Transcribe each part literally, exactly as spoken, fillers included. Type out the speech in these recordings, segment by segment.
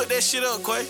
Cook that shit up, Quay.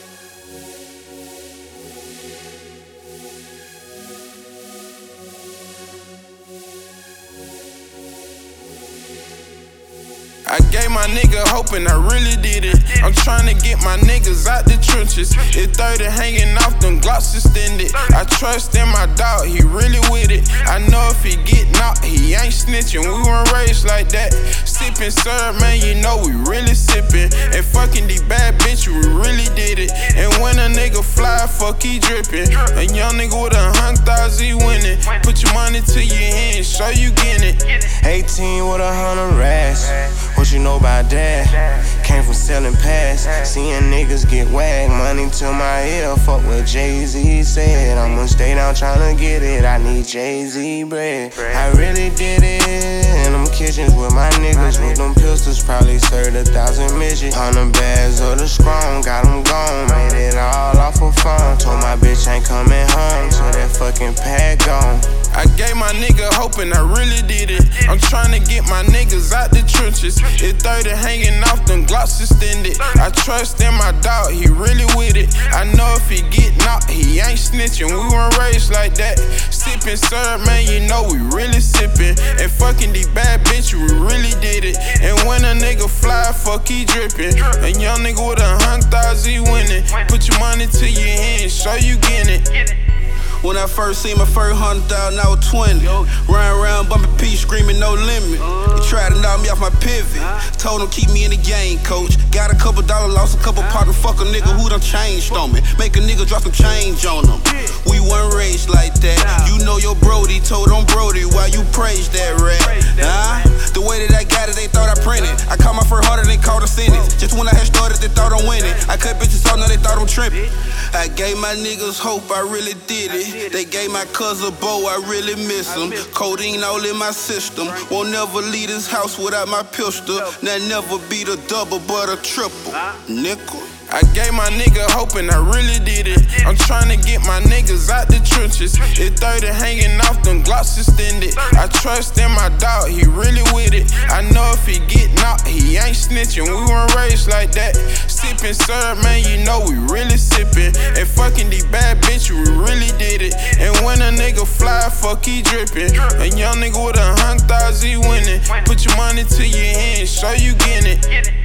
I gave my nigga hope and I really did it. I'm tryna get my niggas out the trenches. It's thirty hanging off, them Glocks extended. I trust in my dog, he really with it. I know if he get knocked, he ain't snitching. We weren't raised like that. Sippin' syrup, man, you know we really sippin'. And fucking these bad bitches, we really did it. And when a nigga fly, fuck, he drippin'. A young nigga with a hundred thousand, he winning. Put your money to your hand, show you getting it. eighteen with a hundred racks. What you know about that? Came from selling pass, seeing niggas get whacked. Money to my ear, fuck what Jay-Z said. I'ma stay down tryna get it, I need Jay-Z bread. I really did it in them kitchens with my niggas. With them pistols, probably served a thousand midgets. Hundred bags of the scrum, got them gone. Made it all off a phone. Told my bitch ain't coming home till that fucking pad gone. I gave my nigga hope and I really did it. I'm tryna get my niggas out the trenches. It's thirty hanging off, them Glocks extended. I trust in my dog, he really with it. I know if he get knocked, he ain't snitching. We weren't raised like that. Sippin' syrup, man, you know we really sippin'. And fucking these bad bitches, we really did it. And when a nigga fly, fuck, he drippin'. A young nigga with a hundred thousand, he winning. Put your money to your hand, show you getting it. When I first seen my first hundred thousand, I was twenty. Running around bumping P, screaming no limit. He tried to knock me off my pivot. Told him keep me in the game, coach. Got a couple dollars, lost a couple partners. Fuck a nigga who done changed on me. Make a nigga drop some change on him. We weren't raised like that. You know your Brody told on Brody why you praise that rap. Nah, the way that I got it, they thought I printed. I caught my first harder, they called a sentence. Just when I had started, they thought I'm winning. I cut bitches off, now they thought I'm tripping. I gave my niggas hope, I really did it. They gave my cousin Bo, I really miss him. Codeine all in my system. Won't never leave this house without my pistol. That never be the double, but a triple. Nickel. I gave my nigga hope and I really did it. I'm tryna get my niggas out the trenches. It's thirty hanging off, them Glocks extended. I trust in my dog, he really with it. I know if he get knocked, he ain't snitching. We weren't raised like that. Sippin' syrup, man, you know we really sippin'. And fucking these bad bitches, we really did it. And when a nigga fly, fuck, he drippin'. A young nigga with a hundred thousand, he winning. Put your money to your hand, show you getting it.